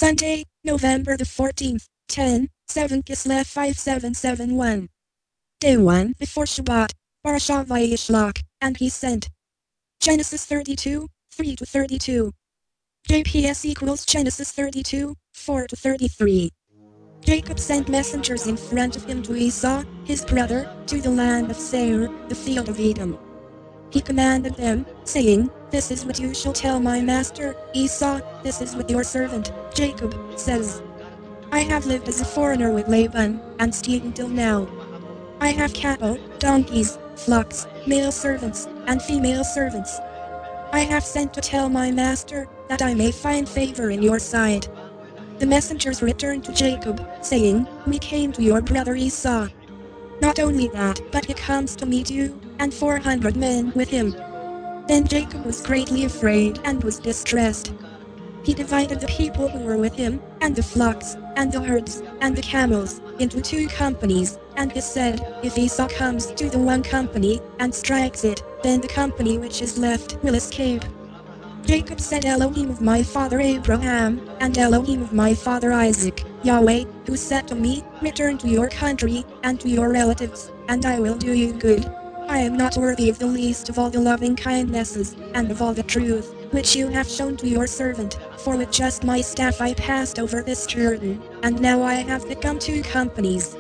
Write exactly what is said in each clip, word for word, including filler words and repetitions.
Sunday, November the fourteenth, ten, seven Kislev five seven seven one. Day one before Shabbat, Parashat Vayishlach, and he sent. Genesis thirty-two, three to thirty-two. J P S equals Genesis thirty-two, four to thirty-three. Jacob sent messengers in front of him to Esau, his brother, to the land of Seir, the field of Edom. He commanded them, saying, "This is what you shall tell my master, Esau, this is what your servant, Jacob, says. I have lived as a foreigner with Laban, and stayed until now. I have cattle, donkeys, flocks, male servants, and female servants. I have sent to tell my master, that I may find favor in your sight." The messengers returned to Jacob, saying, "We came to your brother Esau. Not only that, but he comes to meet you, and four hundred men with him." Then Jacob was greatly afraid and was distressed. He divided the people who were with him, and the flocks, and the herds, and the camels, into two companies, and he said, "If Esau comes to the one company, and strikes it, then the company which is left will escape." Jacob said, "Elohim of my father Abraham, and Elohim of my father Isaac, Yahweh, who said to me, 'Return to your country, and to your relatives, and I will do you good.' I am not worthy of the least of all the loving kindnesses, and of all the truth, which you have shown to your servant, for with just my staff I passed over this Jordan, and now I have become two companies.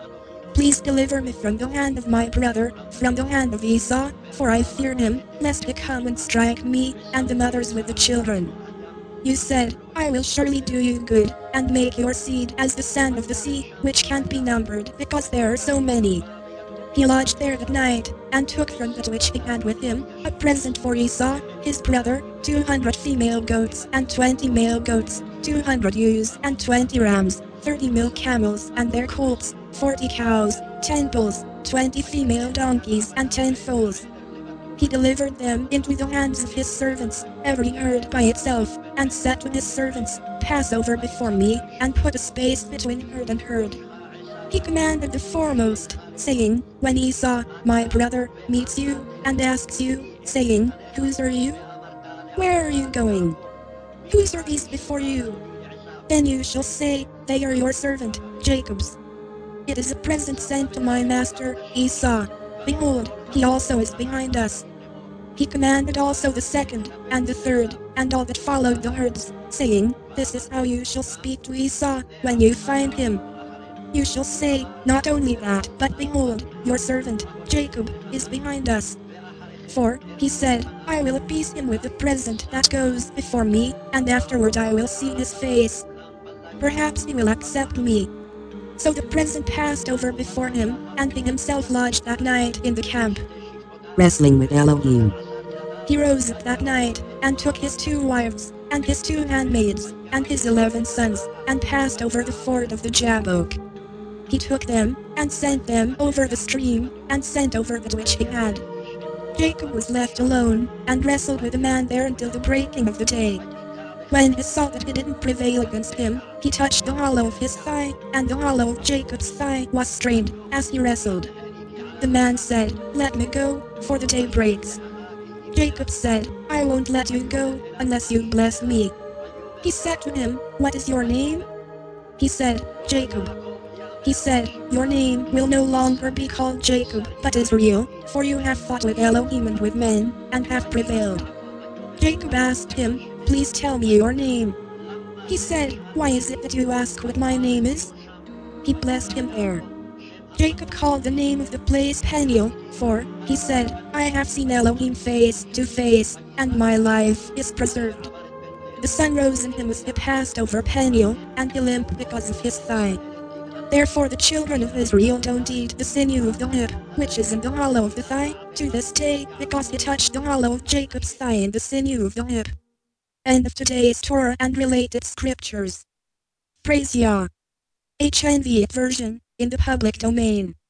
Please deliver me from the hand of my brother, from the hand of Esau, for I fear him, lest he come and strike me, and the mothers with the children. You said, 'I will surely do you good, and make your seed as the sand of the sea, which can't be numbered because there are so many.'" He lodged there that night, and took from that which he had with him, a present for Esau, his brother, two hundred female goats and twenty male goats, two hundred ewes and twenty rams, thirty milk camels and their colts, forty cows, ten bulls, twenty female donkeys and ten foals. He delivered them into the hands of his servants, every herd by itself, and said to his servants, "Pass over before me, and put a space between herd and herd." He commanded the foremost, saying, "When Esau, my brother, meets you, and asks you, saying, 'Whose are you? Where are you going? Whose are these before you?' then you shall say, 'They are your servant, Jacob's. It is a present sent to my master, Esau. Behold, he also is behind us.'" He commanded also the second, and the third, and all that followed the herds, saying, "This is how you shall speak to Esau, when you find him. You shall say, not only that, but behold, your servant, Jacob, is behind us. For, he said, I will appease him with the present that goes before me, and afterward I will see his face. Perhaps he will accept me." So the present passed over before him, and he himself lodged that night in the camp. Wrestling with Elohim. He rose up that night, and took his two wives, and his two handmaids, and his eleven sons, and passed over the ford of the Jabbok. He took them, and sent them over the stream, and sent over that which he had. Jacob was left alone, and wrestled with a man there until the breaking of the day. When he saw that he didn't prevail against him, he touched the hollow of his thigh, and the hollow of Jacob's thigh was strained, as he wrestled. The man said, "Let me go, for the day breaks." Jacob said, "I won't let you go, unless you bless me." He said to him, "What is your name?" He said, "Jacob." He said, "Your name will no longer be called Jacob, but Israel, for you have fought with Elohim and with men, and have prevailed." Jacob asked him, "Please tell me your name." He said, "Why is it that you ask what my name is?" He blessed him there. Jacob called the name of the place Peniel, for, he said, "I have seen Elohim face to face, and my life is preserved." The sun rose in him as he passed over Peniel, and he limped because of his thigh. Therefore the children of Israel don't eat the sinew of the hip, which is in the hollow of the thigh, to this day, because he touched the hollow of Jacob's thigh in the sinew of the hip. End of today's Torah and related scriptures. Praise Yah. H N V version, in the public domain.